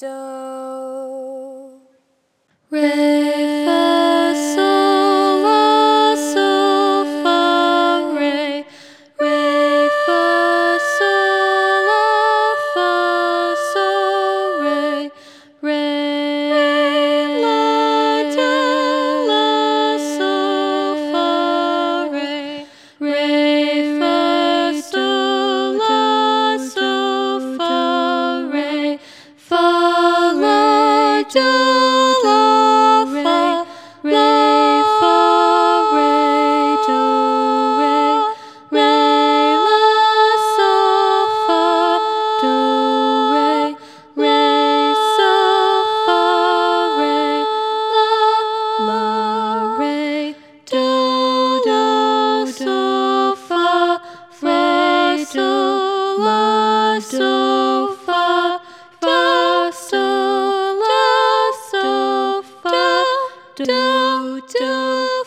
do. Re, fa, sol, la, sol, fa, re. Re, fa, sol, la, fa, sol, re. Re, la, do, la, sol, fa, re. Re, fa, sol, la, sol, fa, re. Fa, la, do, la, fa, la, fa, re, do, re, la, sol, fa, do, re, sol, fa, re, la, re, do, sol, fa, re, do, la, do, fa, sol, la, sol, fa, do.